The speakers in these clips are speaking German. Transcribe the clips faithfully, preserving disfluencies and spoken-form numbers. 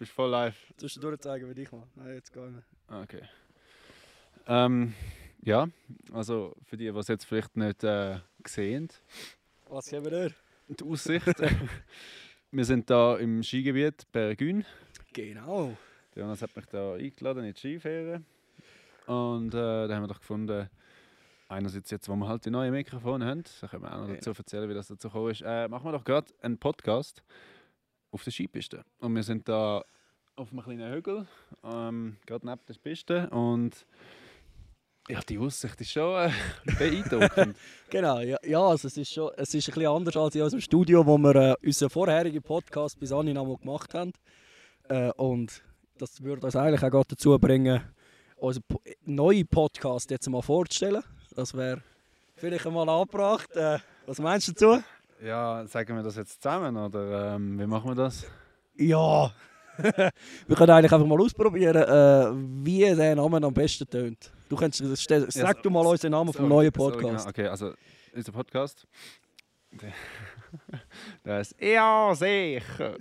bist voll live. Sollst du durchzeigen, wie ich mache? Nein, jetzt gar nicht. Okay. Ähm, ja, also für die, die es jetzt vielleicht nicht äh, sehen. Was haben wir da? Die Aussicht. Wir sind hier im Skigebiet Bergün. Genau. Der Jonas hat mich da eingeladen in die Skiferien. Und äh, da haben wir doch gefunden, einerseits jetzt, wo wir halt die neuen Mikrofone haben, da können wir auch noch dazu erzählen, wie das dazu gekommen ist, äh, machen wir doch gerade einen Podcast auf der Skipiste. Und wir sind da auf einem kleinen Hügel, ähm, gerade neben der Piste. Und ja, die Aussicht ist schon äh, beeindruckend. Genau, ja, ja also es ist schon es ist ein bisschen anders als in unserem Studio, wo wir äh, unseren vorherigen Podcast bis anhin einmal gemacht haben. Äh, und das würde uns eigentlich auch gerade dazu bringen, unseren po- neuen Podcast jetzt mal vorzustellen. Das wäre vielleicht einmal angebracht. Äh, was meinst du dazu? Ja, sagen wir das jetzt zusammen oder ähm, wie machen wir das? Ja, wir können eigentlich einfach mal ausprobieren, äh, wie der Name am besten tönt. Du kannst, stell, sag Ja, du mal so- unseren Namen vom so- neuen so, Podcast. genau. Okay, also unser Podcast. Der, der ist ja sicher.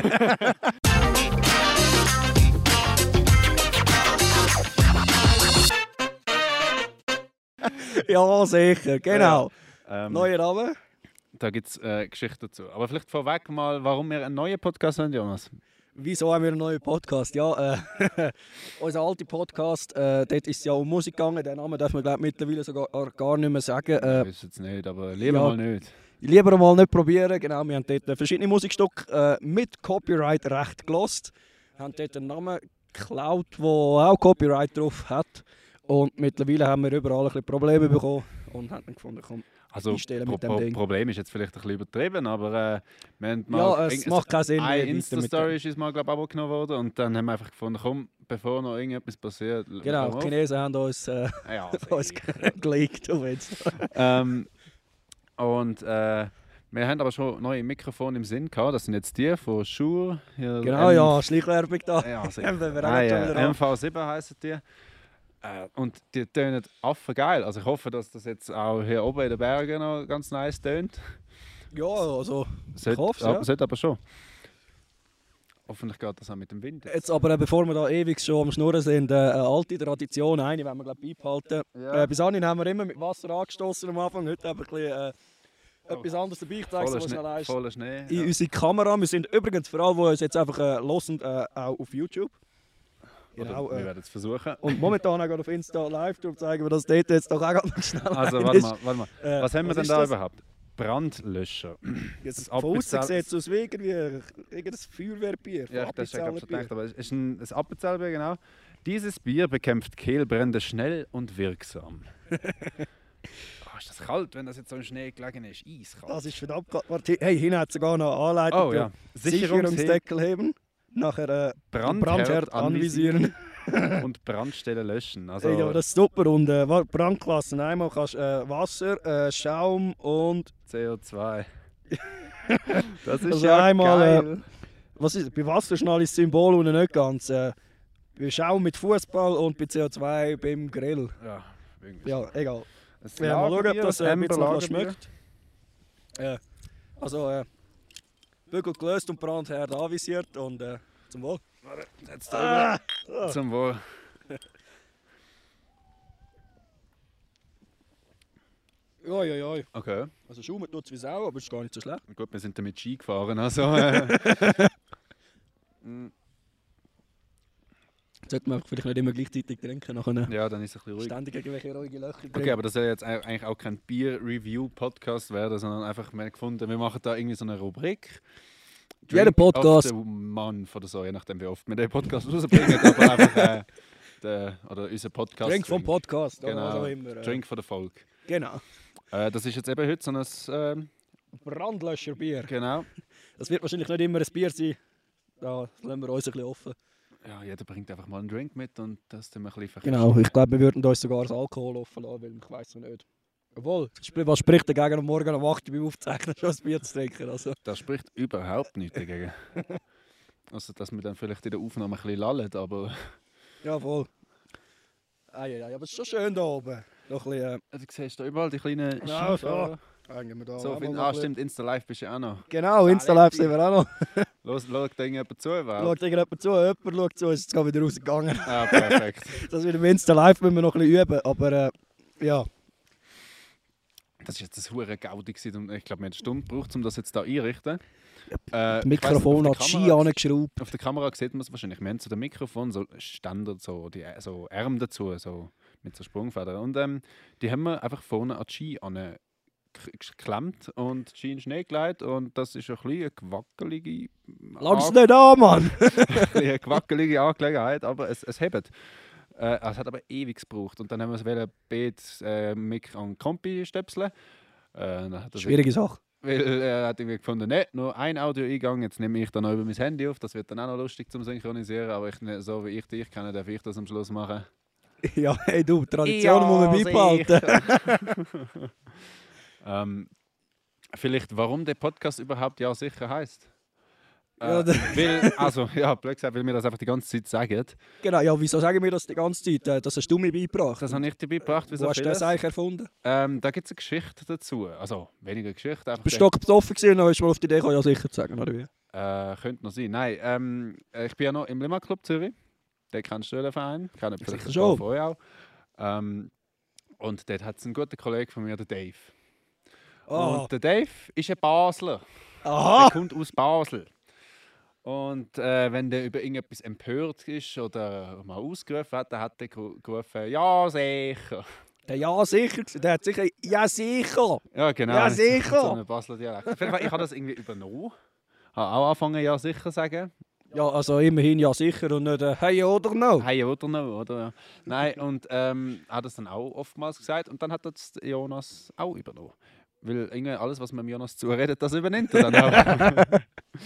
Ja, sicher, genau. Ähm, Neuer Name? Da gibt es äh, Geschichten dazu. Aber vielleicht vorweg mal, warum wir einen neuen Podcast haben, Jonas. Wieso haben wir einen neuen Podcast? Ja, äh, unser alter Podcast, äh, dort ist es ja um Musik gegangen. Den Namen darf man glaub, mittlerweile sogar gar nicht mehr sagen. Äh, Ich weiß jetzt nicht, aber lieber ja. mal nicht. Lieber mal nicht probieren. Genau, wir haben dort verschiedene Musikstücke äh, mit Copyright-Recht gelost. Wir haben dort einen Namen geklaut, der auch Copyright drauf hat. Und mittlerweile haben wir überall ein bisschen Probleme bekommen und haben dann gefunden, komm, Also, einstellen Pro mit dem Pro Ding. Problem ist jetzt vielleicht ein bisschen übertrieben, aber äh, wir haben mal... Ja, es irgend- macht keinen Sinn mehr, Eine weiter mit Insta-Story dem. ist uns mal, glaube ich, abgenommen worden und dann haben wir einfach gefunden, komm, bevor noch irgendetwas passiert... Genau, hören die wir Chinesen haben uns, äh, auf. Ja, uns sicher. gelegt auf Insta. ähm, und äh, wir haben aber schon neue Mikrofone im Sinn gehabt. Das sind jetzt die von Shure. Hier Genau, M- ja, Schleichwerbung da. Ja, sicher. Haben wir auch Ah, schon ja, wieder an. M V sieben heissen die. Äh, und die tönen affen geil. Also ich hoffe, dass das jetzt auch hier oben in den Bergen noch ganz nice tönt. Ja, also, Sollte, hoffe es, aber, ja. sollte aber schon. Hoffentlich geht das auch mit dem Wind. jetzt aber, äh, bevor wir da ewig schon am Schnurren sind, äh, eine alte Tradition, eine wollen wir glaube ich beibehalten. Ja. Äh, bis anhin haben wir immer mit Wasser angestoßen am Anfang, heute haben wir ein bisschen, äh, etwas anderes dabei. Ich zeige es Voller mal schnell Schnee. ein. Voller Schnee In ja. unsere Kamera. Wir sind übrigens für alle, die uns jetzt einfach äh, hören, äh, auch auf YouTube. Genau, Oder wir äh, werden es versuchen. und momentan auch gerade auf Insta live, darum zeigen wir das dort jetzt doch auch ganz noch schnell Also ein warte ist. mal, warte mal. Äh, Was haben wir denn ist da das? überhaupt? Brandlöscher. Jetzt Das von außen Appenzell- sieht es aus wie irgendwie irgendein Feuerwehrbier. Ja, von das ist ja Appenzeller gerade Bier. gedacht, aber es ist ein, ein Appenzellenbier, genau. Dieses Bier bekämpft Kehlbrände schnell und wirksam. Oh, ist das kalt, wenn das jetzt so im Schnee gelegen ist? Eiskalt. Das ist verdammt kalt. Warte, hey, hinten hat sogar noch eine Anleitung. Oh ja. Sicherungsdeckel heben. Nachher äh, Brandherd Brandherd anvisieren. und Brandstelle löschen. Also, Hey, ja, das ist super. Und äh, wa- Brandklassen. Einmal kannst du äh, Wasser, äh, Schaum und. C O zwei. Das ist Also ja einmal, geil. Was ist, bei Wasser schnell ist das Symbol unten nicht ganz. Äh, bei Schaum mit Fußball und bei C O zwei beim Grill. Ja, irgendwie Ja, egal. ein Wir werden mal schauen, ob Lagerbier, das äh, ein bisschen Amber was Lagerbier. schmeckt. Äh, also, äh, Bügel gelöst und Brandherd anvisiert und äh, zum Wohl. Jetzt da Ah. Zum Wohl. Ja, ja, ja. Okay. Also schaumt tut es wie Sau, aber ist gar nicht so schlecht. Gut, wir sind damit Ski gefahren. Also, äh, mm, Sollte man vielleicht nicht immer gleichzeitig trinken, nachher ja, dann ist es ein bisschen ruhig. ständig irgendwelche ruhige Löcher drin. Okay, aber das soll jetzt ei- eigentlich auch kein Bier-Review-Podcast werden, sondern einfach, wir haben gefunden, wir machen da irgendwie so eine Rubrik. Jeder Podcast- Of the Month oder so, je nachdem wie oft wir den Podcast rausbringen, aber einfach äh, der, oder unser Podcast. Drink vom Podcast, oder Genau, was auch immer. äh. Drink for the Volk. Genau. Äh, das ist jetzt eben heute so ein, ähm, Brandlöscherbier. genau. Das wird wahrscheinlich nicht immer ein Bier sein. Da lassen wir uns ein bisschen offen. Ja, jeder bringt einfach mal einen Drink mit und das tun wir ein bisschen Genau, ich glaube, wir würden uns sogar das Alkohol offen lassen, weil ich weiß noch nicht. Obwohl, was spricht dagegen, am Morgen um acht Uhr beim Aufzeichnen schon ein Bier zu trinken? Also. Das spricht überhaupt nichts dagegen. Also, dass wir dann vielleicht in der Aufnahme ein bisschen lallen, aber Ja, voll. Ah, ja, ja, aber es ist schon schön da oben. Noch ein bisschen, du siehst da überall die kleinen Ja, Skifahrer. äh, hängen wir da So auch viel, mal ah, noch ein stimmt, Insta Live bist du ja auch noch. bisschen. Genau, Insta Live sind wir auch noch. Los, schaut da irgendjemand zu überhaupt? Schaut irgendjemand zu, jemand schaut zu, ist jetzt gerade wieder rausgegangen. Ah, perfekt. Das wieder im Insta-Live müssen wir noch ein bisschen üben, aber äh, ja. Das war jetzt ein hure Gaudi gewesen und ich glaube, wir haben eine Stunde gebraucht, um das jetzt hier einzurichten. Äh, Das Mikrofon ich hat weiss Ski nicht, auf der Kamera- angeschraubt. Auf der Kamera sieht man es wahrscheinlich. Wir haben zu dem Mikrofon so Ständer, so, die, so Arme dazu, so, mit so Sprungfedern. Und ähm, die haben wir einfach vorne an die Ski ane geklemmt und die Ski in den Schnee gelegt. Und das ist ein bisschen eine gewackelige, Lang's nicht an, Mann! eine gewackelige Angelegenheit, aber es, es hebt. Äh, es hat aber ewig gebraucht. Und dann haben wir es wollen, Beat äh, Mic an Kompi stöpseln. Äh, dann hat er Schwierige Sache. Weil er hat irgendwie gefunden, ne, nur ein Audioeingang, jetzt nehme ich dann auch über mein Handy auf, das wird dann auch noch lustig zum Synchronisieren, aber ich, ne- so wie ich dich kenne, darf ich das am Schluss machen. Ja, hey du, Tradition muss man beibehalten. ähm, vielleicht, warum der Podcast überhaupt Ja sicher heisst? Äh, Ja, da- weil, also, ja, blöd gesagt, weil wir das einfach die ganze Zeit sagen. Genau, ja, wieso sagen wir das die ganze Zeit? Äh, Das hast du mir beigebracht. Das habe ich dir beigebracht, wie Wo so hast du vieles. das eigentlich erfunden? Ähm, da gibt es eine Geschichte dazu. Also, weniger Geschichte, einfach... Bist du stockbesoffen gewesen und dann bist du mal auf die Idee gekommen, ja sicher zu sagen, oder wie? Äh, könnte noch sein. Nein, ähm, ich bin ja noch im Lima Club Zürich. Den kennst du, den Verein. Kennen vielleicht Sicher ein schon. paar von euch auch. Ähm, und dort hat es einen guten Kollegen von mir, der Dave. Ah, Und der Dave ist ein Basler. aha! Der kommt aus Basel. Und äh, wenn der über irgendetwas empört ist oder mal ausgerufen hat, dann hat er geru- gerufen, ja sicher. Der ja sicher, gewesen. Der hat sicher, ja sicher! Ja, genau. Ja, so- sicher. So ein Basler Dialekt. Auf jeden Fall, ich habe das irgendwie übernommen. Habe auch angefangen, ja sicher zu sagen. Ja, also immerhin ja sicher und nicht äh, hey oder no. Hey oder no, oder? Ja. Nein, und ähm, hat das dann auch oftmals gesagt und dann hat das Jonas auch übernommen. Weil irgendwie alles, was man dem Jonas zuredet, das übernimmt er dann auch.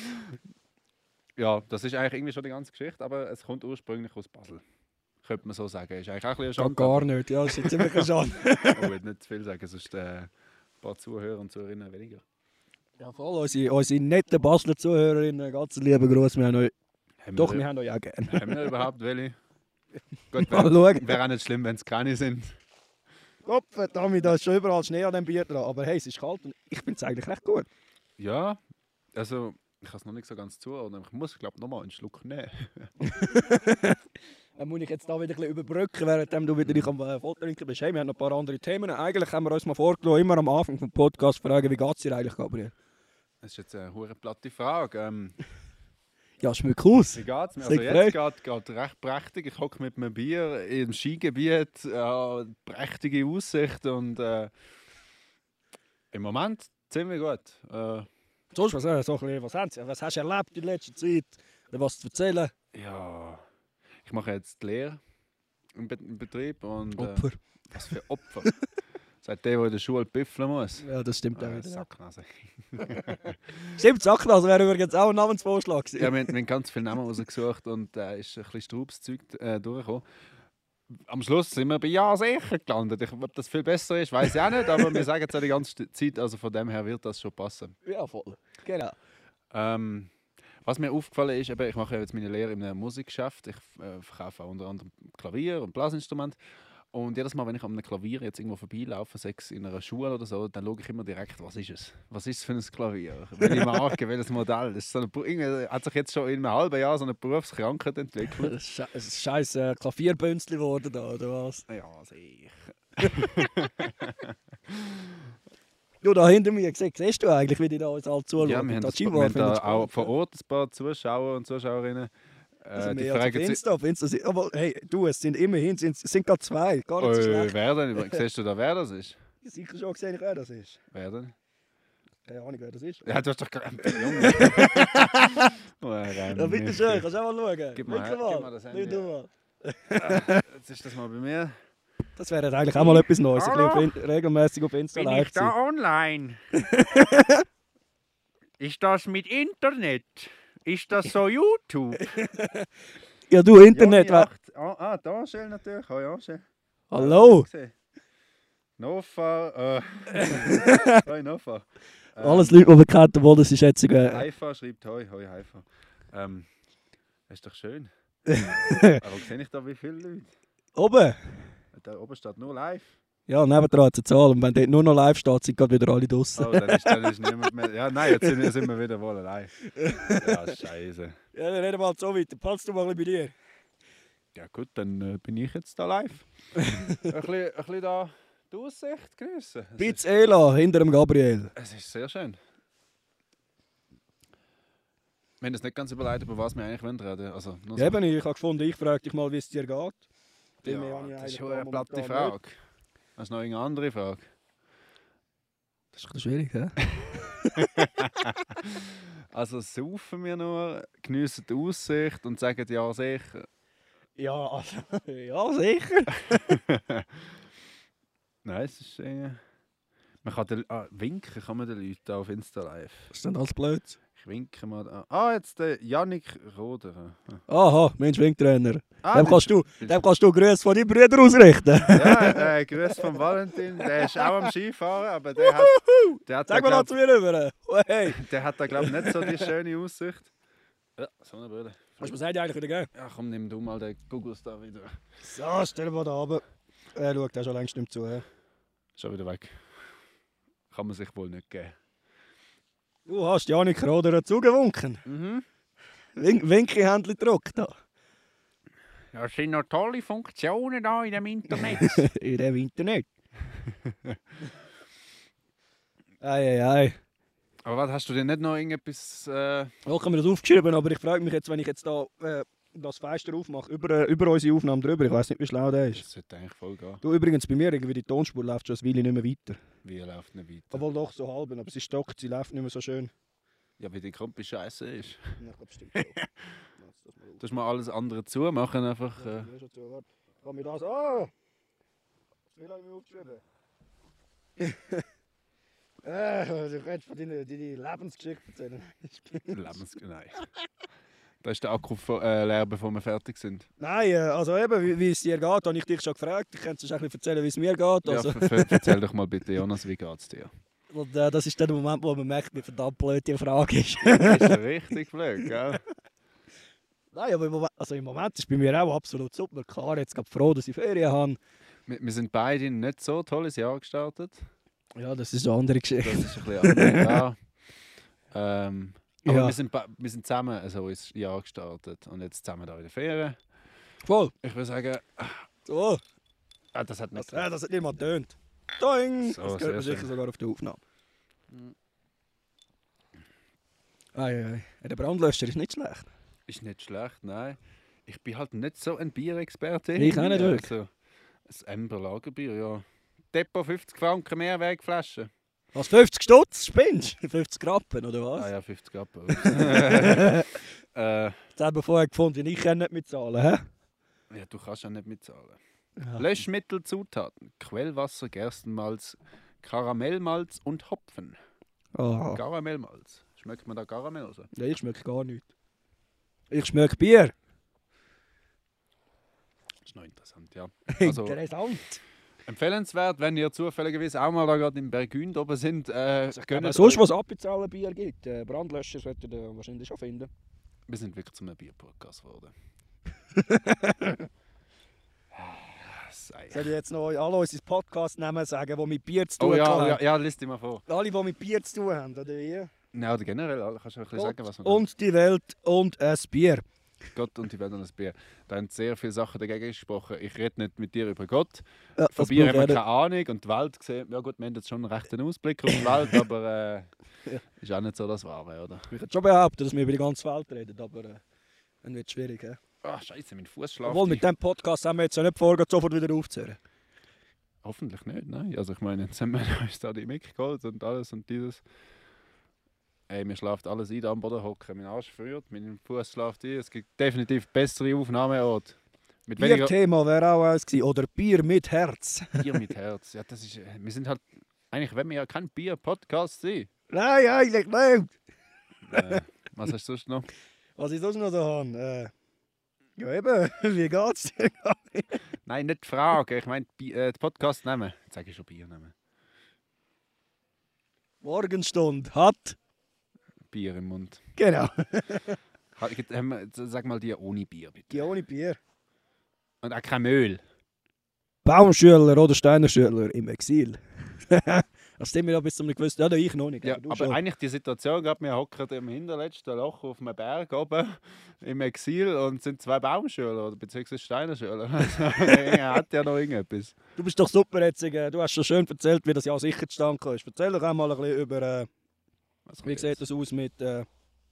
Ja, das ist eigentlich irgendwie schon die ganze Geschichte, aber es kommt ursprünglich aus Basel. Könnte man so sagen. Ist eigentlich auch ein bisschen Ja, eine gar Schande. nicht, ja, das ist ziemlich schade. Oh, ich will nicht zu viel sagen, sonst äh, ein paar Zuhörer und Zuhörerinnen weniger. Ja, voll, unsere, unsere netten Basler Zuhörerinnen, ganz lieben Gruß, wir haben euch, Haben doch, wir, wir haben euch auch gerne. haben wir überhaupt welche? Gut, Mal wäre schauen. wär auch nicht schlimm, wenn es keine sind. Gott verdammt, da ist schon überall Schnee an dem Bier dran, aber hey, es ist kalt und ich finde es eigentlich recht gut. Ja, also ich kann es noch nicht so ganz zuordnen. Ich muss, glaube ich, nochmal einen Schluck nehmen. Dann muss ich jetzt da wieder ein bisschen überbrücken, während du wieder dich am äh, Foto-Trinken bist. Hey, wir haben noch ein paar andere Themen. Eigentlich haben wir uns mal vorgenommen, immer am Anfang des Podcasts fragen, wie geht es dir eigentlich, Gabriel? Das ist jetzt eine hure platte Frage. Ähm, Ja, schmeckt aus. wie geht's mir? Sehr Also jetzt geht geht recht prächtig. Ich hocke mit einem Bier im Skigebiet, äh, prächtige Aussicht und äh, im Moment ziemlich gut. Äh, Sonst, was, äh, so ein bisschen, was, haben Sie, was hast du erlebt in letzter Zeit? Oder was zu erzählen? ja, ich mache jetzt die Lehre im, Be im Betrieb und äh, Opfer. was für Opfer. Seit der, der in der Schule büffeln muss. Ja, das stimmt auch Äh, wieder. Ja. Sacknase. Stimmt, Sacknase wäre übrigens auch ein Namensvorschlag gewesen. Ja, wir, wir haben ganz viele Namen rausgesucht und da äh, ist ein bisschen Straubszeug äh, durchgekommen. Am Schluss sind wir bei Ja sicher gelandet. Ich, ob das viel besser ist, weiß ich auch nicht, aber wir sagen es ja die ganze Zeit, also von dem her wird das schon passen. Ja, voll. Genau. Ähm, was mir aufgefallen ist, eben, ich mache jetzt meine Lehre in einem Musikgeschäft. Ich äh, verkaufe auch unter anderem Klavier und Blasinstrumente. Und jedes Mal, wenn ich an einem Klavier jetzt irgendwo vorbeilaufe, sei es in einer Schule oder so, dann schaue ich immer direkt, was ist es? Was ist es für ein Klavier? Welche Marke, welches Modell? Das ist so eine, Bu- irgendwie hat sich jetzt schon in einem halben Jahr so eine Berufskrankheit entwickelt. Das ist sche- es ist scheiß äh, Klavierbünzli geworden da, oder was? Ja, sicher. Du, da hinter mir, siehst, siehst du eigentlich, wie die da uns alle zuschauen? Ja, wir haben, Da das, wir Chihuahua haben da findet auch spannend, vor ja. Ort ein paar Zuschauer und Zuschauerinnen. Äh, Also die mehr als auf fragen sich, Insta, auf Insta sind, aber hey, du, es sind immerhin, sind, es sind gerade zwei, gar nicht so äh, schlecht. wer denn? Siehst du da, wer das ist? Sicher schon gesehen, wer das ist. Wer denn? Keine Ahnung, wer das ist. Ja, du hast doch gerade... Junge. Oh, rein Ja, bitte nicht. schön, kannst du auch mal schauen. Gib mal Wirklich her, gib mal das Handy Nimm du mal. Jetzt ist das mal bei mir. Das wäre eigentlich auch mal etwas Neues, ein Hallo? bisschen auf in, regelmäßig auf Insta Bin live ich zu sein. da online? Ist das mit Internet? Ist das so YouTube? Ja, du, Internet, Joni wer- acht. Ah, ah, da schön natürlich. Oh, ja, schön. hallo, Nofa, äh. Hoi, Nofa. Ähm, alles Leute, die wir kennen, wo das ist jetzt... Äh, Haifa schreibt Hoi, Hoi, Haifa. Ähm, das ist doch schön. Aber sehe ich da wie viele Leute? oben. Da oben steht nur live. Ja, nebendran hat es eine Zahl und wenn dort nur noch live steht, sind gerade wieder alle draussen. Oh, dann ist, dann ist niemand mehr. Ja, nein, jetzt sind, sind wir wieder wohl allein. Ja, scheiße. Ja, dann reden wir halt so weiter. Passt du mal ein bisschen bei dir? Ja gut, dann äh, bin ich jetzt da live. ein, bisschen, ein bisschen da die Aussicht geniessen. Es Piz Ela hinter dem Gabriel. Es ist sehr schön. Wir haben uns nicht ganz überlegt, über was wir eigentlich reden wollen. Also, nur so. Eben, ich habe gefunden, ich frage dich mal, wie es dir geht. Viel mehr Ja, habe ich das ist eigentlich schon da eine platte momentan Frage. Hast du noch irgendeine andere Frage? Das ist ein bisschen schwierig, hä? Also saufen wir nur, geniessen die Aussicht und sagen ja sicher. Ja, also, ja, sicher. Nein, es ist irgendwie... Man kann den, ah, winken kann man den Leuten auf Insta Live. Was ist denn alles blöd? Ich winke mal an. Ah, jetzt der Yannick Roder. Aha, Mensch, Wingtrainer. Ah, Dem das- kannst du, dem kannst du Grüße von deinen Brüdern ausrichten. Ja, äh, Grüß von Valentin. Der ist auch am Skifahren, aber der hat, der hat, da, Sag mal noch glaub, zu mir rüber. Oh, hey. der hat da glaube ich nicht so die schöne Aussicht. Ja, so eine Brille. Hast du mir das eigentlich wieder gegeben? Ja, komm, nimm du mal den Googles da wieder. So, stell mal da runter. Er schaut auch schon längst nicht mehr zu. He? Schon wieder weg. Kann man sich wohl nicht geben. Du hast Janik Roder zugewunken. Mhm. Wink Winky-Händchen gedruckt da. Ja, es sind noch tolle Funktionen da in dem Internet. In dem Internet. Ei, ei, ei. Aber was, hast du denn nicht noch irgendetwas... Äh, Ich habe mir das aufgeschrieben, aber ich frage mich jetzt, wenn ich jetzt da äh, das Fenster aufmache, über, über unsere Aufnahme drüber, ich weiß nicht, wie schlau der ist. das sollte eigentlich voll gehen. Du, übrigens, bei mir, irgendwie die Tonspur läuft schon eine Weile nicht mehr weiter. Wie läuft nicht weiter? Obwohl doch so halb, aber sie stockt, sie läuft nicht mehr so schön. Ja, wie die Krumpe scheiße ist. Ja, ich glaube, stimmt. Lass das mal auf. Du musst mal alles andere zumachen, einfach... Ja, Äh, ich schon zu, warte. Kann mir das... Ah! Wie lange habe ich mir aufgeschrieben? äh, du kannst von deiner, deiner Lebensgeschichte erzählen. Lebens... Nein. Da ist der Akku vo- äh, leer, bevor wir fertig sind. Nein, äh, also eben, wie, wie es dir geht, habe ich dich schon gefragt. Ich kann dir ein bisschen erzählen, wie es mir geht. Also. Ja, ver- ver- erzähl doch mal bitte, Jonas, wie geht's dir? Und äh, das ist dann der Moment, wo man merkt, wie verdammt blöd die Frage ist. Das ist ja richtig blöd, gell? Nein, aber im Moment, also im Moment ist bei mir auch absolut super. Klar, jetzt gerade froh, dass ich Ferien habe. Wir, wir sind beide in nicht so tolles Jahr gestartet. Ja, das ist eine andere Das Geschichte. ist ein bisschen anders. Ja. Ähm, aber Ja. wir, sind, ba- wir sind zusammen so ins Jahr gestartet und jetzt zusammen da in der Ferien. Voll. Ich würde sagen, So, ah, das hat nicht das, äh, das hat nicht mal getönt. Doing! So, Das sehr hört man sicher schön. sogar auf der Aufnahme. Ei, ei, ei. Der Brandlöscher ist nicht schlecht. Ist nicht schlecht, nein. Ich bin halt nicht so ein Bierexperte. Ich auch nicht wirklich. Also, ein Ember Lagerbier, ja. Depot fünfzig Franken Mehrwegflasche. Was, fünfzig Stutz? Spinnst du? fünfzig Rappen, oder was? Ah ja, fünfzig Rappen. äh, Jetzt haben wir vorher gefunden, ich kann nicht mitzahlen, hä? ja, du kannst ja nicht mitzahlen. Ja. Löschmittel, Zutaten: Quellwasser, Gerstenmalz, Karamellmalz und Hopfen. Oh. Karamellmalz. Schmeckt man da Karamell raus? Ja, ich schmecke gar nichts. Ich schmecke Bier. Das ist noch interessant, ja. Also, Interessant. empfehlenswert, wenn ihr zufälligerweise auch mal da gerade im Bergünd oben sind. Äh, Wenn gönnt es sonst euch- was Abbezahlen Bier gibt, äh, Brandlöscher solltet ihr wahrscheinlich schon finden. Wir sind wirklich zum Bier-Podcast geworden. Sei. Soll ich jetzt noch alle unsere Podcast-Namen sagen, die mit Bier zu tun Oh ja, haben? ja, ja, lies dir mal vor. Alle, die mit Bier zu tun haben, oder wie? Nein, oder generell, alle. Kannst du ein bisschen sagen, was man Und die Welt und ein Bier. Gott und die Welt und das Bier. Da haben sehr viele Sachen dagegen gesprochen. Ich rede nicht mit dir über Gott. Ja, Von das Bier haben brauche wir ich nicht. keine Ahnung und die Welt gesehen. Ja gut, wir haben jetzt schon einen rechten Ausblick auf die Welt, aber äh, Ja. ist auch nicht so das Wahre, oder? Ich würde schon behaupten, dass wir über die ganze Welt reden, aber äh, dann wird es schwierig. He? Ach, scheiße, mein Fuß schläft. Obwohl, mit diesem Podcast haben wir jetzt ja nicht vor, sofort wieder aufzuhören. Hoffentlich nicht, nein. Also ich meine, jetzt haben wir uns da die Mic geholt und alles und dieses. Ey, mir schläft alles ein, da am Boden hocken. Mein Arsch friert, mein Fuß schläft ein. Es gibt definitiv bessere Aufnahmeorte. Mit weniger Bier-Thema wäre auch eins gewesen. Oder Bier mit Herz. Bier mit Herz. Ja, das ist, äh, wir sind halt, eigentlich wollen wir ja kein Bier-Podcast sein. Nein, eigentlich nicht. Äh, was hast du sonst noch? Was ich sonst noch da habe? Äh, ja eben, wie geht's dir? Nein, nicht die Frage. Ich meine, Bi- äh, den Podcast nehmen. Jetzt sage ich schon Bier nehmen. Morgenstunde hat. Bier im Mund. Genau. Ha- gibt- haben wir- Sag mal die ohne Bier, bitte. Die ohne Bier. Und auch kein Öl. Baumschüler oder Steiner Schüler im Exil. Das sind wir ja bis zu einem gewissen... Ja, da ich noch nicht. Ja, aber du aber schon. eigentlich die Situation, gerade wir hocken im hinterletzten Loch auf einem Berg oben im Exil und sind zwei Baumschüler oder beziehungsweise Steinerschüler. Also, er hat ja noch irgendetwas. Du bist doch super jetzt. äh, Du hast schon schön erzählt, wie das Jahr sicher zustande ist. Erzähl doch einmal ein bisschen über... Äh, Was wie kommt sieht jetzt? das aus mit... Äh,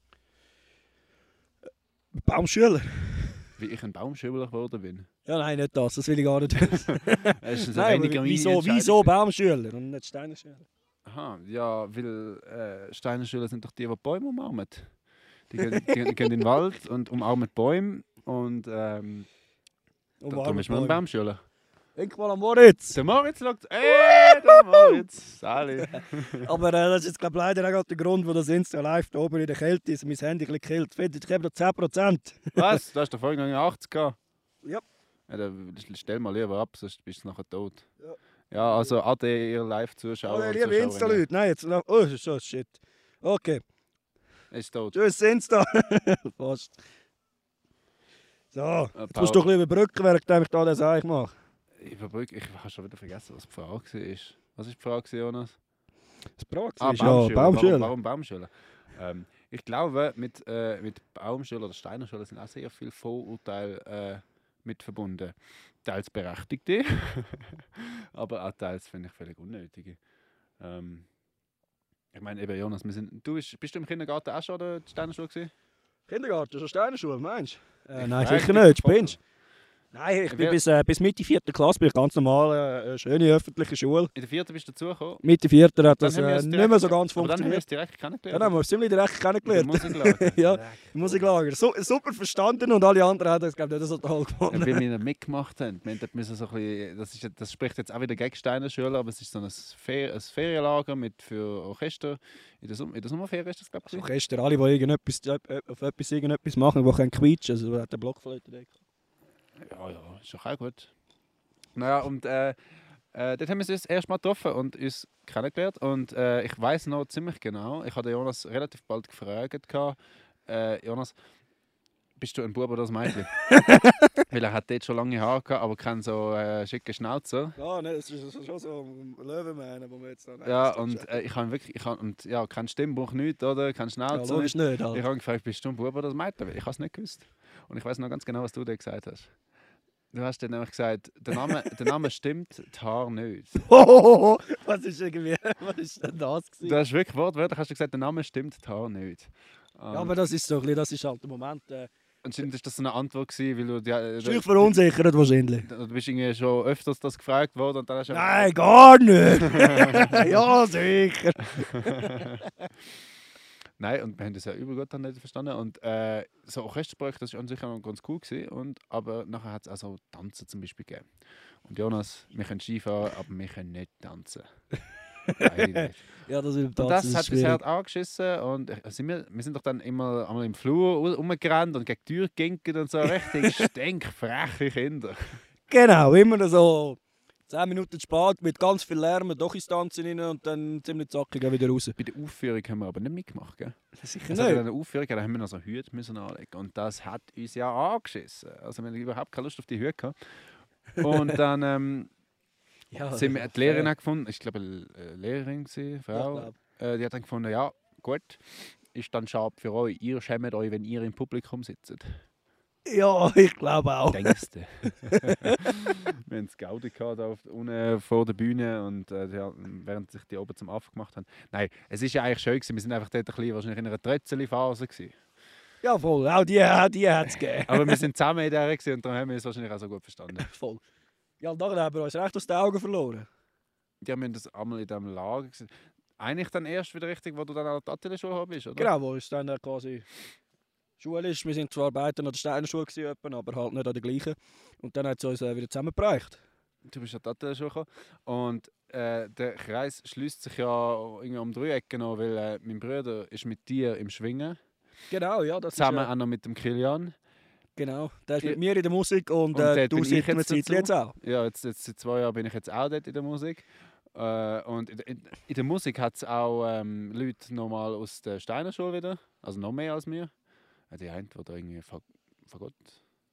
Baumschüler? Wie ich ein Baumschüler geworden bin. Ja, nein, nicht das. Das will ich gar nicht wissen. Es ist Nein, eine aber reine wieso, Entscheidung. wieso Baumschüler und nicht Steiner Schüler? Aha, ja, weil äh, Steinerschüler sind doch die, die Bäume umarmen. Die gehen, die, die gehen in den Wald und umarmen Bäume und ähm, Und da- warme darum ist man ein Bäume. Baumschüler. Denk mal an Moritz! Der Moritz schaut, ey, der Moritz, Sali. Aber äh, das ist jetzt glaub, leider auch gerade der Grund, wo das Insta live da oben in der Kälte ist und mein Handy ein bisschen gekillt. Findet, ich habe noch zehn Prozent. Was? Du hast doch vorhin noch achtzig gehabt. Ja. Ja, dann stell mal lieber ab, sonst bist du nachher tot. Ja. Ja, also ade, ihr Live-Zuschauer. Oh, und liebe Zuschauerinnen. Insta-Leute. Nein, jetzt noch. Oh, so shit. Okay. Er ist tot. Tschüss, Insta. Fast. So, jetzt Paul- musst du ein bisschen überbrücken, während ich da das eigentlich mache. Ich, überbrücke- ich habe schon wieder vergessen, was die Frage war. Was war die Frage, Jonas? Das Prag Ah, ist ja Baumschüler. Baumschüler. Warum, warum Baumschüler? Ähm, ich glaube, mit, äh, mit Baumschüler oder Steinerschüler sind auch sehr viele Vorurteile äh, mit verbunden. Teils berechtigte, aber auch teils finde ich völlig unnötige. Ähm, ich meine, eben Jonas, wir sind, du bist, bist du im Kindergarten auch schon an der Steinerschule gewesen? Kindergarten, schon Steiner Schule, meinst du? Äh, Ich nein, frag sicher dich, nicht, voll. spinnst du? Nein, ich bin Wer- bis, äh, bis Mitte vierten Klasse bin ich ganz normal äh, eine schöne öffentliche Schule. In der vierten bist du dazugekommen. Mitte vierten hat Dann das haben wir äh, es nicht direkt- mehr so ganz Aber dann haben wir funktioniert. es direkt kennengelernt. Dann haben wir uns ziemlich direkt In der kennengelernt. Musiklager. Ja, im Musiklager. So, super verstanden und alle anderen haben das glaube ich nicht so toll Ja, gefunden. weil wir nicht mitgemacht haben. Wir haben dort müssen so ein bisschen, das, ist, das spricht jetzt auch wieder gegen Steinerschüler, aber es ist so ein, Fer ein Ferienlager mit für Orchester. In der, Sum in der Sommerferien ist das, glaube ich. Also gestern alle, die irgendetwas, äh, auf etwas irgendetwas machen, die können quietschen. Also hat der Blockflöte da. Ja, ja, ist doch auch gut. Naja, und äh, äh, dort haben wir uns das erste Mal getroffen und uns kennengelernt. Und äh, ich weiß noch ziemlich genau, ich hatte Jonas relativ bald gefragt, gehabt, äh, Jonas, bist du ein Bub oder ein Mädchen? Weil er hat dort schon lange Haare gehabt, aber keinen so äh, schicken Schnauzer. Ja, ne, das ist schon so ein Löwenmähne, wo wir jetzt noch... Ja, und äh, ich habe wirklich, ich habe, und ja, kein Stimmbruch, nichts, oder? Kein Ja, Schnauzer. logisch nicht. Ich Halt. habe gefragt, bist du ein Bub oder ein Mädchen? Ich habe es nicht gewusst. Und ich weiß noch ganz genau, was du da gesagt hast. Du hast dann nämlich gesagt, der Name, der Name stimmt, die Haare nicht. Was ist irgendwie... Was ist denn das Du gewesen? hast wirklich wortwörtlich hast du gesagt, der Name stimmt, die Haare nicht. Und Ja, aber das ist so ein bisschen, das ist halt der Moment... Äh, anscheinend ist das so eine Antwort gewesen, weil du... Ja, ist dich verunsichert wahrscheinlich. du bist irgendwie schon öfters das gefragt worden und dann hast du... Nein, gar nicht! Ja, sicher! Nein, und wir haben das ja übel gut dann nicht verstanden. Und äh, so Orchesterprojekt, das war an sich auch noch ganz cool gewesen. Und, aber nachher hat es auch so Tanzen zum Beispiel gegeben. Und Jonas, wir können Skifahren, aber wir können nicht tanzen. Nein, nicht. Ja, das ist Und das hat uns halt angeschissen. Und ich- sind wir, wir sind doch dann immer einmal im Flur ru- rumgerannt und gegen die Tür geginkert und so. Richtig stinkfreche Kinder. Genau, immer so zehn Minuten zu spät mit ganz viel Lärm, doch ins Tanzen rein und dann ziemlich zackig auch wieder raus. Bei der Aufführung haben wir aber nicht mitgemacht, gell? Sicher Es hat eine Aufführung, da haben wir noch so Hüte müssen anlegen. Und das hat uns ja angeschissen. Also wir haben überhaupt keine Lust auf die Hüte gehabt. Und dann ähm, Ja, sind wir die Lehrerin auch gefunden. Ich glaube, eine Lehrerin, gewesen, Frau. Ja, glaub. äh, die hat dann gefunden, ja, gut, ist dann schade für euch. Ihr schämt euch, wenn ihr im Publikum sitzt. Ja, ich glaube auch. Denkst du? Wir haben es Gaudi gehabt, da auf, unten vor der Bühne und äh, ja, während sich die oben zum Affen gemacht haben. Nein, es ist ja eigentlich schön gewesen. Wir sind einfach dort ein bisschen, wahrscheinlich in einer Trötzeli-Phase gewesen. Ja, voll. Auch die, auch die hat es gegeben. Aber wir sind zusammen in der gewesen und darum haben wir es wahrscheinlich auch so gut verstanden. Voll. Ja, und nachher haben wir uns recht aus den Augen verloren. Die haben das einmal in diesem Lager gesehen. Eigentlich dann erst wieder richtig, wo du dann an der Atelier-Schule bist, oder? Genau, wo es dann äh, quasi Schule ist. Wir sind zwar beide an der Steinerschule gewesen, aber halt nicht an der gleichen. Und dann hat es uns äh, wieder zusammengebracht. Du bist an die Atelier-Schule gekommen. Und äh, der Kreis schließt sich ja irgendwie um drei Ecken noch, weil äh, mein Bruder ist mit dir im Schwingen. Genau, ja, das Zusammen ist... Äh, auch noch mit dem Kilian. genau, der ist Ja. mit mir in der Musik und, Und äh, dort du bin ich sitzt jetzt mit Zeit dazu. jetzt auch. Ja, jetzt, jetzt seit zwei Jahren bin ich jetzt auch dort in der Musik. Äh, und in, in, in der Musik hat es auch ähm, Leute nochmal aus der Steinerschule wieder. Also noch mehr als mir. Äh, Die eine, die da irgendwie Fag Fagott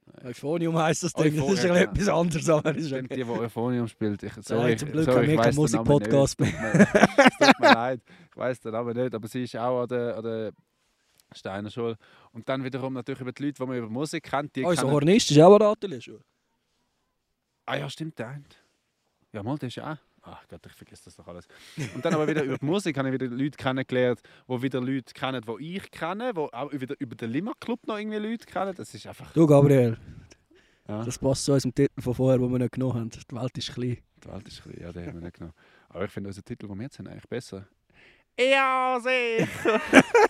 Euphonium heisst das Ding, das ist Euphonium, ja etwas anderes. Aber ist Stimmt, okay. die, die Euphonium spielt. Ich, sorry, Nein, zum Glück sorry, haben ich wir weiss keinen den Musikpodcast Namen nicht. Es tut mir leid, ich weiss den Namen nicht, aber sie ist auch an der, an der Steiner Schule. Und dann wiederum natürlich über die Leute, die man über Musik kennt. Die Unser kennen- Hornist ist auch an der Atelier-Schule. Ah ja, stimmt, der eine. Ja, mal, der ist ja auch. Ach Gott, ich vergesse das doch alles. Und dann aber wieder über die Musik habe ich wieder Leute kennengelernt, die wieder Leute kennen, die ich kenne, die auch wieder über den Lima Club noch irgendwie Leute kennen. Das ist einfach... Du, Gabriel, Ja, das passt zu unserem Titel von vorher, den wir nicht genommen haben. Die Welt ist klein. die Welt ist klein, ja, den haben wir nicht genommen. Aber ich finde unseren Titel, den wir jetzt haben, eigentlich besser. Ja, sicher.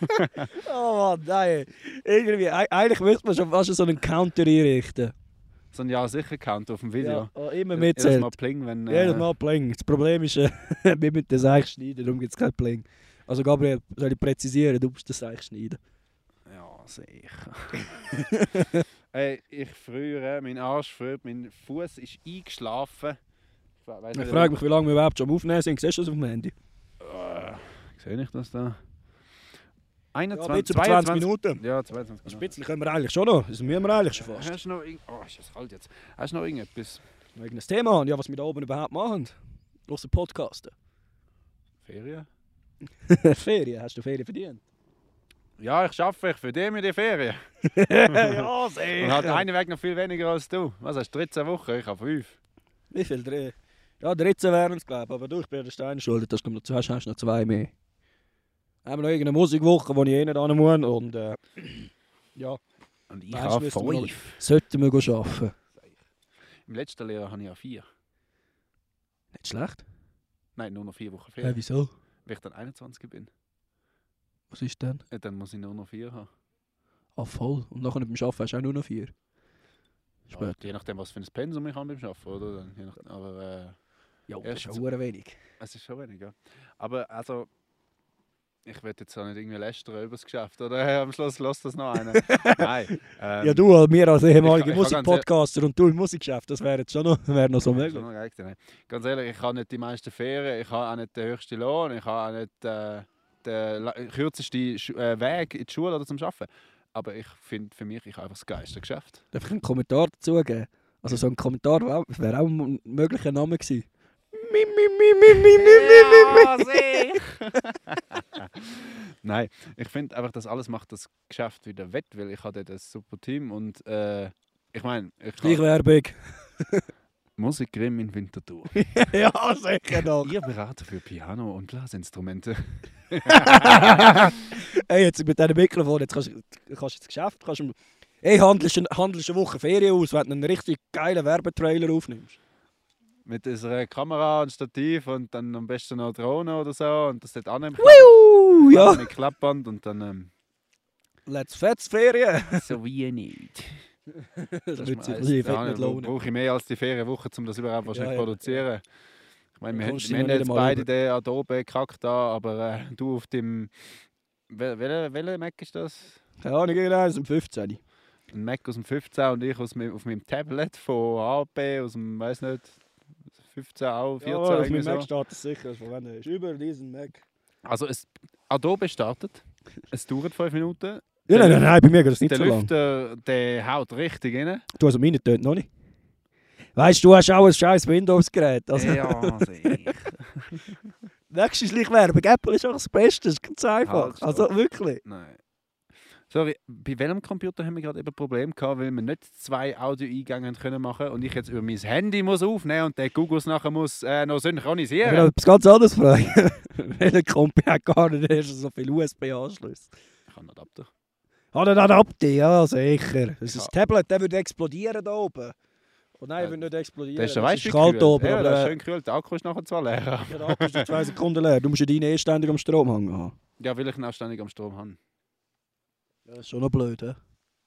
Oh Mann, nein. Irgendwie, eig- eigentlich müsste man schon fast so einen Counter einrichten. So ein Ja-Sicher-Count auf dem Video. Ja, oh, immer Jedes mitzählt. Mal Pling, wenn... Jedes äh, Mal Pling. Das Problem ist, äh, wir müssen das Seich schneiden, darum gibt es kein Pling. Also Gabriel, soll ich präzisieren, du musst das Seich schneiden. Ja, sicher. Ey, ich früher, mein Arsch früher, mein Fuß ist eingeschlafen. Ich, weiss Ich nicht, frage mich, wie lange wir überhaupt schon am Aufnehmen sind. Siehst du das auf dem Handy? Äh, sehe ich das da? Ja, einundzwanzig, bitte über zwanzig Minuten. Ja, zweiundzwanzig Ein Minuten. Spitzchen können wir eigentlich schon noch. Das müssen wir eigentlich schon fast. Hast du noch irgend... Oh, ist das kalt jetzt. Hast du noch irgendetwas? Wegen das Thema haben, ja, was wir da oben überhaupt machen. Große Podcasten. Ferien? Ferien, hast du Ferien verdient? Ja, ich arbeite, ich verdiene mir die Ferien. Ja, Und hat einen Weg noch viel weniger als du. Was hast du, dreizehn Wochen? Ich habe fünf. Wie viel Dreh? Ja, dreizehn wären es, glaube ich. Aber du, ich bin der Stein schuld. Das kommt noch, hast, hast noch zwei mehr. Haben wir noch irgendeine Musikwoche, die ich eh nicht hin muss. Und äh, ja, Und ich Weißt, habe müssen wir noch- fünf. sollten wir gehen arbeiten. Im letzten Lehrjahr habe ich ja vier. Nicht schlecht. Nein, nur noch vier Wochen Ja, Ferien. wieso? Wenn ich dann einundzwanzig bin, Was ist denn? äh, dann muss ich nur noch vier haben. Ah, voll. Und nachher beim Arbeiten hast du auch nur noch vier. Ja, Spät. je nachdem, was für ein Pensum ich habe beim Arbeiten, oder? Dann, je nach, aber äh, Ja, das das ist ist ja auch wenig. es ist schon wenig, ja. Aber also, ich will jetzt auch nicht irgendwie lästern über das Geschäft, oder? Hey, am Schluss lässt das noch einer. Nein. Ähm, Ja, du, wir als ehemalige ich kann- ich kann ganz Musikpodcaster und du im Musikgeschäft, das wäre jetzt schon noch, wäre noch so Schon möglich. noch geil gewesen, ne? Ganz ehrlich, ich habe nicht die meisten Ferien, ich habe auch nicht den höchsten Lohn, ich habe auch nicht äh, den la- kürzesten Schu äh, Weg in die Schule oder zum Arbeiten. Aber ich finde, für mich, ich habe einfach das geilste Geschäft. Darf ich einen Kommentar dazu geben? Also so ein Kommentar wäre wär auch ein möglicher Name gewesen. Mi, mi, mi, mi, mi, mi, Ja, sicher. Nein, ich finde einfach, das alles macht das Geschäft wieder wett, weil ich habe dort ein super Team und äh, ich meine, ich habe Schleichwerbung. Musikgrim in Winterthur. Ja, sicher noch. Ihr Berater für Piano und Blasinstrumente. Hey, jetzt mit diesem Mikrofon, jetzt kannst du kannst ins Geschäft, kannst du... Hey, handelst, eine- handelst eine Woche Ferien aus, wenn du einen richtig geilen Werbetrailer aufnimmst. Mit unserer Kamera und Stativ und dann am besten noch eine Drohne oder so und das dort an Uh, ja. mit Klappband und dann ähm, Let's Fetz Ferien. so wie nicht. Das Das wird ist sich mir- wahrscheinlich da nicht brauche lohnen. brauche ich mehr als die Ferienwoche, um das überhaupt wahrscheinlich Ja, ja. produzieren. Ich meine, wir, Dann haben- kommst du wir haben noch nicht jetzt einmal beide über. den Adobe Kack da, aber äh, du auf dem... Wel- Welcher welcher Mac ist das? Keine Ahnung, irgendeines um fünfzehn. Ein Mac aus dem fünfzehn und ich aus meinem, auf meinem Tablet von H P aus dem, weiß nicht, fünfzehn auch, vierzehn Ja, auf irgendwie meinem Mac so. steht das sicher, von wann er ist. Über diesen Mac. Also es, Adobe startet, es dauert fünf Minuten. Ja, nein, nein, nein, bei mir geht das nicht Der so lang. Lüfter, der haut richtig rein. Du, also meine tönt noch nicht. Weißt du, du hast auch ein scheiß Windows-Gerät. Also, Ja, sicher. nächste Schleichwerbung. Apple ist auch das Beste, das ist ganz einfach. Halt, Also stopp. wirklich. Nein. Sorry, bei welchem Computer haben wir gerade eben ein Problem gehabt, weil wir nicht zwei Audioeingänge können machen und ich jetzt über mein Handy muss aufnehmen und der Google nachher muss äh, noch Ich synchronisieren. will etwas ganz anderes fragen. Welcher Kompi hat gar nicht erst so viele U S B-Anschlüsse? Ich habe einen Adapter. Hat er einen Adapter? Ja, sicher. Das ist Ja. ein Tablet, der würde explodieren da oben. Oh nein, Ja, er würde nicht explodieren. Der ist ja das weißt ist kalt oben. Ja, aber der ist der, schön gekühlt. Der Akku ist nachher zwar leer. ja, der Akku ist in zwei Sekunden leer. Du musst ja deinen eh ständig am Strom hängen. Ja, weil ich ihn auch ständig am Strom habe. Ja, das ist schon noch blöd, hä?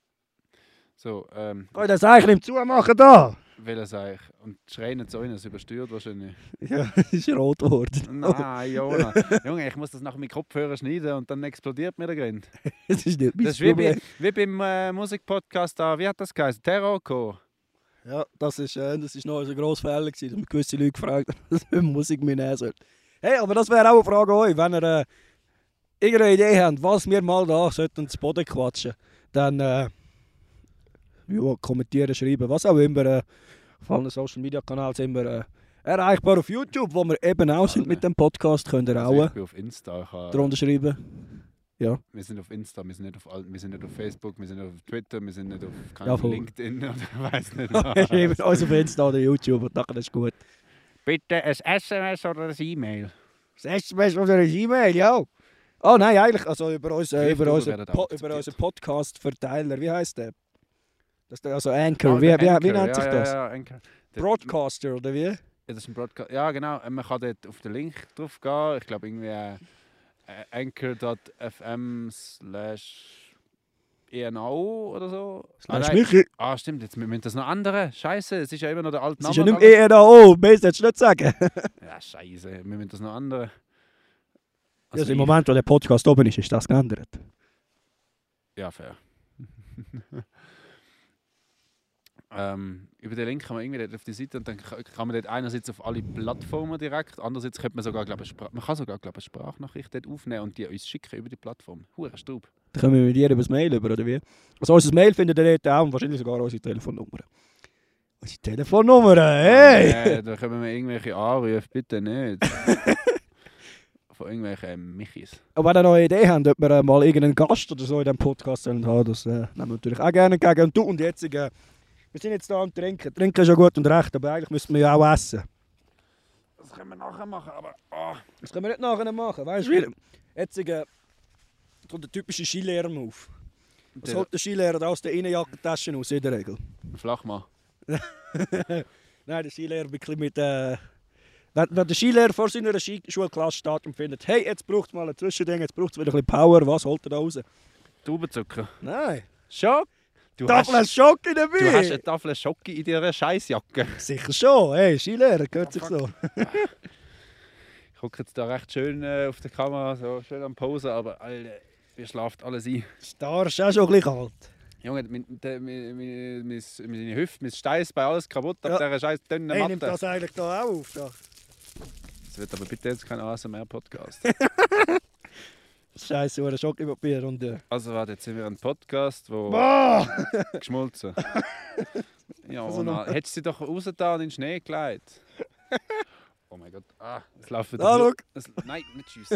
So, ähm, Kann ich das eigentlich nicht zumachen da? welcher sage ich? Und die Schreien nicht so rein, es übersteuert wahrscheinlich. Ja, es ist rot geworden. Nein, Jona. Junge, ich muss das nach meinem Kopfhörer schneiden und dann explodiert mir der Grind. Das ist nicht mein Das ist wie, Problem. bei, wie beim äh, Musikpodcast da, wie hat das geheißen? Terrorco. Ja, das ist, äh, das ist noch unser grosser Fehler gewesen. Da haben gewisse Leute gefragt, dass wir Musik mehr nehmen sollten. Hey, aber das wäre auch eine Frage an euch. Wenn ihr äh, irgendeine Idee habt, was wir mal da sollten zu Boden quatschen, dann äh, ja, kommentieren, schreiben, was auch immer. Äh, auf allen Social Media Kanälen sind wir äh, erreichbar auf YouTube, wo wir eben auch sind mit dem Podcast. Könnt ihr Also auch ich bin auf Insta. Ich habe, darunter schreiben. Ja. wir sind auf Insta, wir sind, nicht auf, all- wir sind nicht auf Facebook, wir sind nicht auf Twitter, wir sind nicht auf Ja, keine voll. LinkedIn oder weiß nicht. Schreiben uns auf Insta oder YouTube und nachher ist gut. Bitte ein S M S oder ein E-Mail. Das S M S oder ein E-Mail, ja. Oh nein, eigentlich, also über, uns, äh, über, Brieftaube unseren, werden auch po akzeptiert. über unseren Podcast-Verteiler, wie heißt der? Das ist der, also Anchor, Ah, wie, der wie, wie Anchor, nennt sich ja, das? Ja, ja, Anchor. Der- Broadcaster oder wie? Ja, das ist ein Broadcast. Ja, genau. Man kann dort auf den Link drauf gehen. Ich glaube irgendwie äh, anchor punkt f m slash E N O oder so. Ah, Slash nein. Michi. Ah, stimmt. Jetzt müssen das noch andere. Scheiße, es ist ja immer noch der alte Es Name. ist ja nicht und mehr alles. E N O, mehr solltest du nicht sagen. Ja, scheiße. Wir müssen das noch andere. Also Also im ich- Moment, wo der Podcast oben ist, ist das geändert. Ja, fair. ähm, über den Link kann man irgendwie dort auf die Seite und dann kann kann man dort einerseits auf alle Plattformen direkt, andererseits könnte man sogar, glaube ich, Spra- man kann sogar, glaube ich, eine Sprachnachricht dort aufnehmen und die uns schicken über die Plattform. Hure Staub. Dann kommen wir mit dir über das Mail über, oder wie? Also unser Mail findet ihr dort auch und wahrscheinlich sogar unsere Telefonnummer. Unsere Telefonnummer, hey! Nee, da kommen wir irgendwelche Anrufe, bitte nicht. Von irgendwelchen Michis. Aber wenn ihr noch eine Idee habt, ob wir äh, mal irgendeinen Gast oder so in diesem Podcast sollen haben, das äh, nehmen wir natürlich auch gerne entgegen. Und du und jetzt, äh, wir sind jetzt da am Trinken. Trinken ist ja gut und recht, aber eigentlich müssen wir ja auch essen. Das können wir nachher machen, aber... Oh. Das können wir nicht nachher machen, weißt du? wie? Jetzt äh, kommt der typische Skilehrer-Move. Was holt der Skilehrer da aus der Innenjackentasche aus, in der Regel? Flach mal. Nein, der Skilehrer wirklich mit... Äh, wenn, wenn der Skilehrer vor seiner Skischulklasse steht und findet, hey, jetzt braucht es mal ein Zwischending, jetzt braucht es wieder ein bisschen Power, was holt er da raus? Traubenzucker. Nein. Schock? Du Tafel hast, Schoki dabei! du hast eine Tafel Schocke in deiner Scheissjacke. Sicher schon, hey, Skilehrer, gehört sich so. Ich gucke jetzt da recht schön äh, auf der Kamera, so schön am Posen, aber Alter, mir schlaft alles ein. Star ist auch schon ein bisschen kalt. Junge, mein, der- mein, mein, mein, meine Hüfte, mein Steißbein, alles kaputt Ja. ab dieser scheiß dünnen Hey, nimmt Matte. das eigentlich da auch auf? Da? Das wird aber bitte jetzt kein A S M R-Podcast. Scheiße, oder Schokipapier und... Äh. Also warte, jetzt sind wir ein Podcast, wo Boah! geschmolzen. Ja, Also also noch- hättest du sie doch rausgetan und in den Schnee gelegt. Oh mein Gott, ah, es läuft wieder. Da, Blut. schau. Es, nein, nicht schiessen.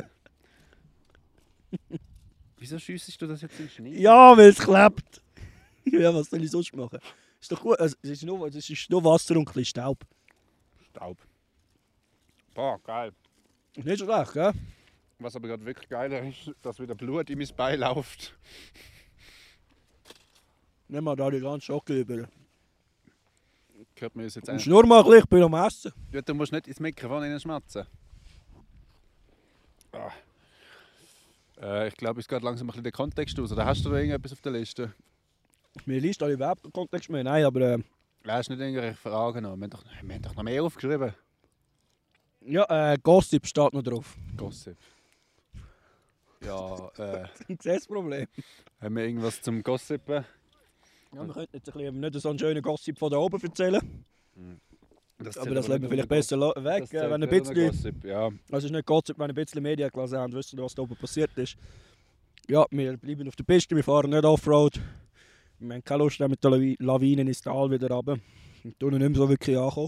Wieso schiessest du das jetzt in den Schnee? Ja, weil es klebt. Ja, was soll ich sonst machen? Ist doch gut, also, es, ist nur, es ist nur Wasser und ein bisschen Staub. Staub. Boah, geil. Ist nicht so schlecht, gell? Was aber gerade wirklich geiler ist, dass wieder Blut in mein Bein läuft. Nimm mal da die ganze Schoki über. Hört man uns jetzt Und eigentlich. schnur mal ein bisschen, ich bin am Essen. Ja, du musst nicht ins Mikrofon hineinschmatzen. Ah. Äh, ich glaube, es geht langsam ein bisschen der Kontext aus. Oder hast du da irgendetwas auf der Liste? Mir liest alle überhaupt keinen Kontext mehr. Nein, aber äh, Hast du nicht irgendwelche Fragen noch? Wir haben doch, wir haben doch noch mehr aufgeschrieben. ja, äh, Gossip steht noch drauf. Gossip. Ja, äh, Ich sehe das Problem. haben wir irgendwas zum Gossipen? Ja, wir könnten jetzt ein bisschen, nicht so einen schönen Gossip von da oben erzählen. Das Aber das lassen wir vielleicht besser lo- weg, Das äh, zählt wenn ein nicht unter bisschen... Gossip, ja. Also es ist nicht Gossip, wenn ein bisschen Medien gelesen haben und wissen, was da oben passiert ist. Ja, wir bleiben auf der Piste, wir fahren nicht Offroad. Wir haben keine Lust, mit den Lawi- Lawinen ins Tal wieder runter. Und tun nicht mehr so wirklich ankommen.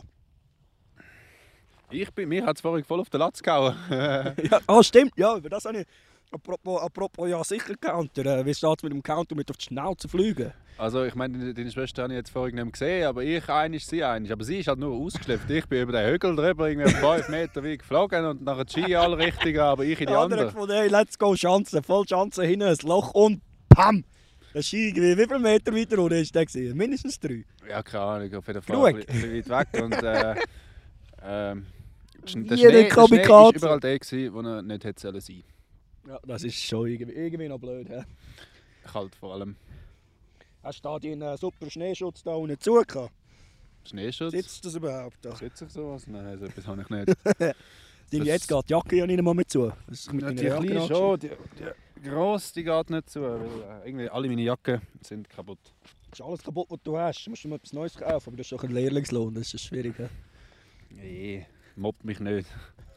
Ich bin, mir hat es vorhin voll auf den Latz gehauen. Ja, ah, stimmt, ja, über das habe ich... Apropos, apropos ja sicher Counter, äh, wie steht es mit dem Counter mit auf die Schnauze fliegen? Also ich meine, deine- deine Schwester habe ich jetzt vorhin nicht mehr gesehen, aber ich einig, sie einig. Aber sie ist halt nur ausgeschleppt. Ich bin über den Hügel drüber, irgendwie fünf Meter weit geflogen und nachher die Ski alle richtig, aber ich in die Der andere andere. gefunden, hey, let's go, Schanze, voll Schanze hin, ein Loch und PAM! Der Ski, wie wie viele Meter weiter unten ist der gewesen? Mindestens drei. Ja, keine Ahnung, auf jeden Fall Genug. ein bisschen, ein bisschen weit weg. Und, äh, ähm, der Jeder Schnee, der Schnee Kamikaze. ist überall der, gewesen, wo er nicht hätte sollen sein. Ja, das ist schon irgendwie, irgendwie noch blöd. He? Kalt vor allem. Hast du da deinen super Schneeschutz da unten zugehört? Schneeschutz. Sitzt das überhaupt da? Sitzt sich sowas? Nein, so etwas habe ich nicht. Deine Das- jetzt geht die Jacke ja nicht mehr mit zu. Das ist mit Ja, deiner die Jacke kleine angeschnitten. schon, die, die grosse, die geht nicht zu. Weil, äh, irgendwie alle meine Jacken sind kaputt. Das ist alles kaputt, was du hast. Du musst dir mal etwas Neues kaufen, aber das ist doch ein Lehrlingslohn, das ist schwierig. he? Nee, mobb mich nicht.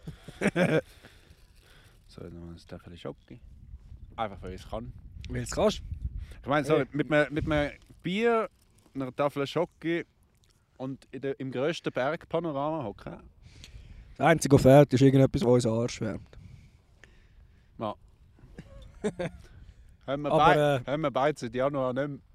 So, noch ein Stefan Schocki. Einfach weil ich es kann. Weil es kannst. Ich meine, sorry, mit einem mit einem Bier einer Tafel Schoki und in der, im grössten Bergpanorama hocken. Das Einzige, was fehlt, ist irgendetwas, was uns Arsch wärmt. Ja. haben wir Aber, beide äh, haben wir beide seit Januar nicht mehr.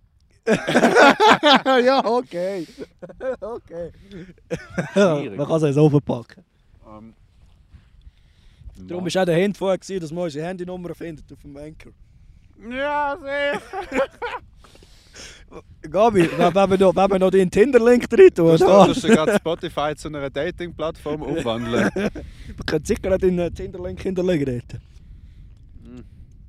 Ja, okay. okay. Schwierig. Man kann es uns so verpacken. Ähm, Darum war auch der Hint vorher, gewesen, dass man unsere Handynummer findet auf dem Anchor. Ja, sehr. Gabi, wenn wenn wir noch, wenn wir noch den Tinder-Link drin tun, Du da. solltest gerade Spotify zu einer Dating-Plattform umwandeln. Wir können sicher nicht den Tinder-Link hinterlegen dort. Hm.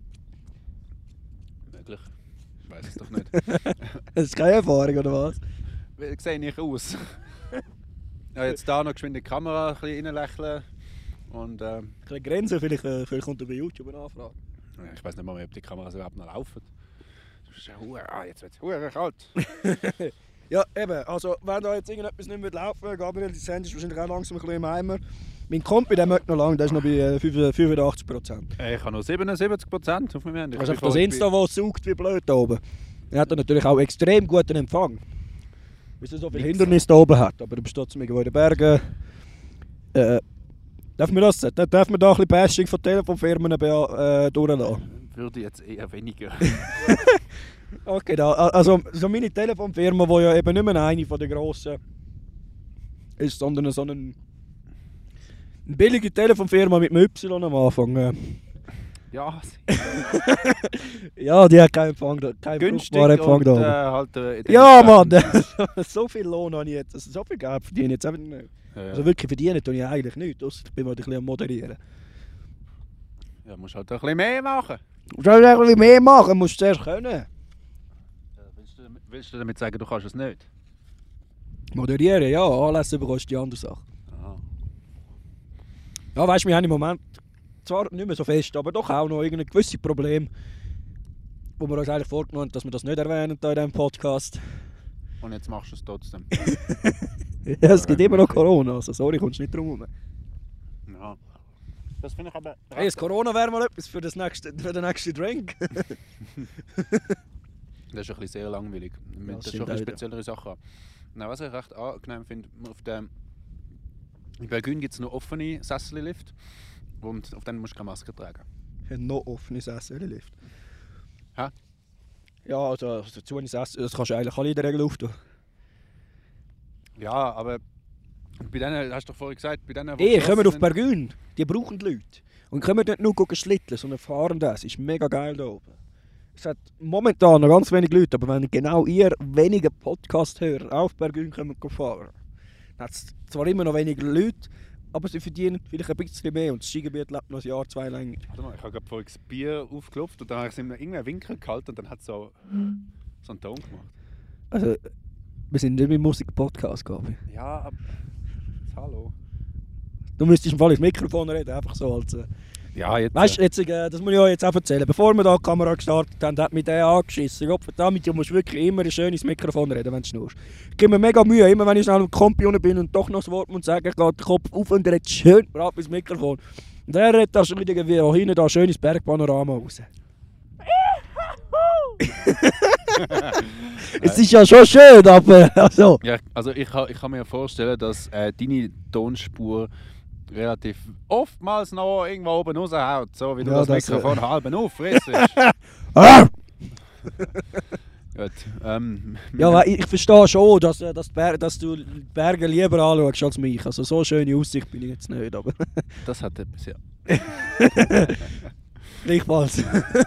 Möglich. Ich weiß es doch nicht. Das ist keine Erfahrung, oder was? Wie sehe ich aus? Ja, jetzt da noch geschwind in die Kamera ein bisschen reinlächeln. Und ähm, Ein bisschen Grenzen, vielleicht, äh, vielleicht kommt er bei YouTube eine Anfrage. ich weiß nicht mal, ob die Kameras überhaupt noch laufen. Das ist ja hure- ah, jetzt wird es hure kalt. Ja, eben, also wenn da jetzt irgendetwas nicht mehr laufen würde, Gabriel, die Sendung ist wahrscheinlich auch langsam ein bisschen im Eimer. Mein Kompi, der möchte noch lange, der ist noch bei äh, fünfundachtzig Prozent. Ich habe noch siebenundsiebzig Prozent auf meinem Handy. Also Ich einfach bin das voll- Insta, das saugt wie blöd da oben. Er hat da natürlich auch extrem guten Empfang. Weil es so viele Hindernisse da oben hat. Aber du bist trotzdem irgendwo in den Bergen. Äh, darf man das sagen? Darf man da ein bisschen Bashing von Telefonfirmen äh, durchlassen? Würde jetzt eher weniger. Okay, da, also so meine Telefonfirma, die ja eben nicht mehr eine von den grossen ist, sondern so eine, eine billige Telefonfirma mit einem Y am Anfang. äh. Ja, Ja, die hat keinen Empfang da, keinen günstig fruchtbaren Empfang und da äh, oben. halt... Äh, in Ja, den- Mann! So viel Lohn habe ich jetzt, also so viel Geld verdiene ich jetzt eben nicht. Ja, ja. Also wirklich verdienen tue ich eigentlich nichts, ausser ich bin mal ein bisschen am Moderieren. Ja, musst halt ein bisschen mehr machen. Du sollst ein bisschen mehr machen, musst du zuerst können. Ja, willst, du, damit- willst du damit sagen, du kannst es nicht? Moderieren, ja, Anlässe bekommst du die andere Sache. Aha. Ja, weißt du, wir haben im Moment zwar nicht mehr so fest, aber doch auch noch irgendein gewisses Problem, wo wir uns eigentlich vorgenommen haben, dass wir das nicht erwähnen da in diesem Podcast. Und jetzt machst du es trotzdem. Ja, es gibt immer noch Corona, also sorry, kommst nicht drum herum. Ja. Das finde ich aber... Hey, das Corona wäre mal etwas für, das nächste, für den nächsten Drink. Das ist ein bisschen sehr langweilig. Wir müssen das schon stimmt ein auch bisschen wieder. speziellere Sachen haben. Nein, was ich recht angenehm finde, auf dem... In Belgien gibt es noch offene Sessellift. Und auf denen musst du keine Maske tragen. Noch offenes Essen-Lift. Hä? Ja, also, also zu eines Essen, das kannst du eigentlich alle in der Regel auftun. Ja, aber... Bei denen, hast du doch vorhin gesagt, bei denen... Ey, geschlossen kommen auf sind- Bergün, die brauchen die Leute. Und kommen nicht nur gucken schlitteln, sondern fahren das. Ist mega geil da oben. Es hat momentan noch ganz wenig Leute, aber wenn genau ihr weniger Podcast-Hörer auf Bergün kommen fahren, dann hat es zwar immer noch weniger Leute, aber sie verdienen vielleicht ein bisschen mehr und das Skigebiet lebt noch ein Jahr, zwei länger. Warte mal, ich habe gerade vorhin das Bier aufgeklopft und dann habe ich es in irgendeinen Winkel gehalten und dann hat es so, so einen Ton gemacht. Also, wir sind nicht mit Musik-Podcast, Gabi. Ja, aber... Hallo. Du müsstest im Fall ins Mikrofon reden, einfach so als... Äh, Ja, jetzt... Weißt du, jetzt, äh, das muss ich euch jetzt auch erzählen. Bevor wir da die Kamera gestartet haben, hat mich der angeschissen. Gott verdammt, du musst wirklich immer schön ins Mikrofon reden, wenn du schnurst. Ich gebe mir mega Mühe, immer wenn ich schnell am Kompi unten bin und doch noch das Wort muss sagen, ich gehe den Kopf auf und redet schön brav ins Mikrofon. Und er redet da schon wieder wie auch hinten da schön ins Bergpanorama raus. Es ist ja schon schön, aber also... Ja, also ich, kann- ich kann mir vorstellen, dass äh, deine Tonspur relativ oftmals noch irgendwo oben raushaut, so wie du Ja, das, das, äh, Mikrofon halb auffrisst. Ah! Gut. Ähm, Ja, weil ich, ich verstehe schon, dass, äh, dass, die Ber- dass du die Berge lieber anschaust als mich. Also so schöne Aussicht bin ich jetzt nicht, aber das hat etwas, ja. gleichfalls.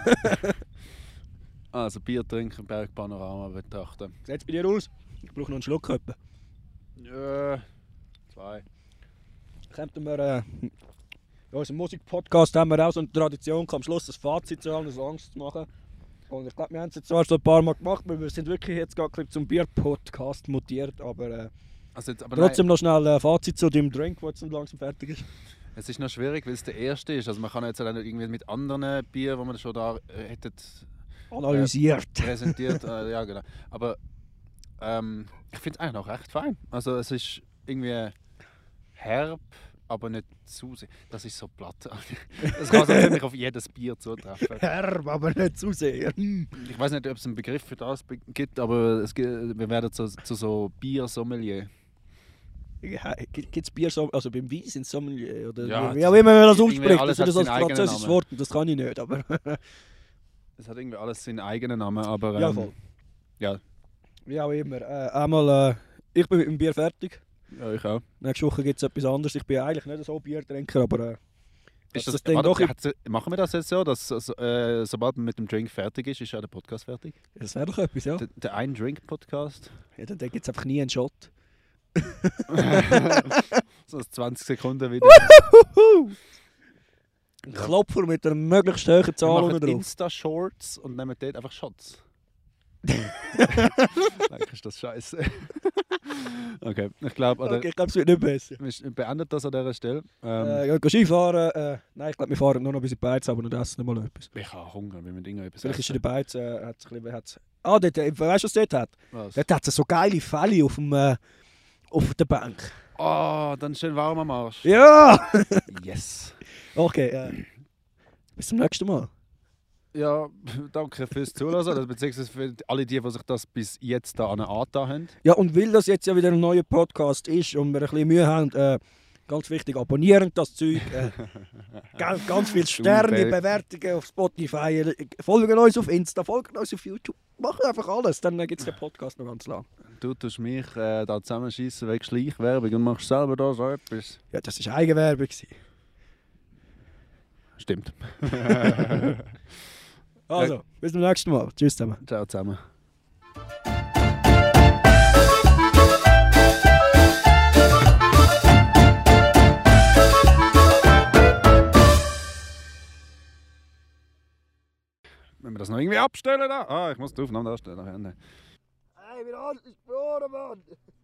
Also Bier trinken, Bergpanorama betrachten. Sieht es bei dir aus? Ich brauche noch einen Schluck. Etwa. Ja, zwei. Könnten wir, äh, in unserem Musikpodcast haben wir auch so eine Tradition, am Schluss ein Fazit zu allen Songs zu machen. Und ich glaube, wir haben es jetzt zwar schon ein paar Mal gemacht, weil wir sind wirklich jetzt gar nicht zum Bier-Podcast mutiert, aber, äh, Also jetzt, aber trotzdem noch schnell ein Fazit zu deinem Drink, der jetzt langsam fertig ist. nein, es ist noch schwierig, weil es der erste ist. Also man kann jetzt auch nicht irgendwie mit anderen Bier, die man schon da äh, hätten Analysiert. präsentiert. äh, ja, genau. Aber ähm, ich finde es eigentlich noch recht fein. Also es ist irgendwie herb, aber nicht zu sehr. Das ist so platt. Das kann so ziemlich auf jedes Bier zutreffen. Herb, aber nicht zu sehr. Ich weiß nicht, ob es einen Begriff für das be- gibt, aber es gibt, wir werden zu, zu so Bier-Sommelier. Ja, gibt es Bier, also beim Wein sind es Sommelier, oder Ja, wie auch immer man das irgendwie ausspricht, alles das ist hat das seinen eigenen französisches Namen. Wort, und das kann ich nicht, aber... Es hat irgendwie alles seinen eigenen Namen, aber... Ähm, Ja, voll. Ja. Wie auch immer. Äh, einmal, äh, ich bin mit dem Bier fertig. Ja, ich auch. Nächste Woche gibt es etwas anderes. Ich bin eigentlich nicht so Biertrinker, aber... Äh, Ist das das, Ding warte, doch... hat's- machen wir das jetzt so, dass so, äh, sobald man mit dem Drink fertig ist, ist ja der Podcast fertig? Das wäre doch etwas, ja. Der, der Ein-Drink-Podcast. Ja, dann gibt es einfach nie einen Shot. So aus zwanzig Sekunden wieder. Ein Klopfer mit einer möglichst hohen Wir Zahl machen unten drauf. Insta-Shorts und nehmen dort einfach Shots. Eigentlich ist das scheiße. Okay, ich glaube, Okay, ich glaube, es wird nicht besser. wir beenden das an dieser Stelle. Ähm, Äh, ja, gehen Skifahren. Äh, nein, ich glaube, wir fahren nur noch bis in die Beiz, aber nicht essen noch mal etwas. ich habe Hunger, wenn wir Dinge etwas Vielleicht ist in essen. der Beiz... Äh, hat's ein bisschen, hat's... Ah, dort, äh, weißt du, was dort hat? Was? Dort hat es so geile Fälle auf, dem, äh, auf der Bank. Oh, dann schön warm am Arsch. Ja! Yes. Okay, äh, bis zum nächsten Mal. Ja, danke fürs Zuhören, also, beziehungsweise für alle die, die sich das bis jetzt da angetan haben. Ja, und weil das jetzt ja wieder ein neuer Podcast ist und wir ein bisschen Mühe haben, äh, ganz wichtig, abonnieren das Zeug. Äh, ganz, ganz viele Sterne, Babe. Bewertungen auf Spotify. äh, Folgen uns auf Insta, folgen uns auf YouTube. Machen einfach alles, dann äh, gibt es den Podcast noch ganz lang. Du tust mich äh, da zusammenschießen wegen Schleichwerbung und machst selber da so etwas. Ja, das war Eigenwerbung. gewesen. Stimmt. Also, bis zum nächsten Mal. Tschüss zusammen. Ciao zusammen. Wenn wir das noch irgendwie abstellen da? Ah, ich muss die Aufnahme darstellen. Hey, wir haben es Mann!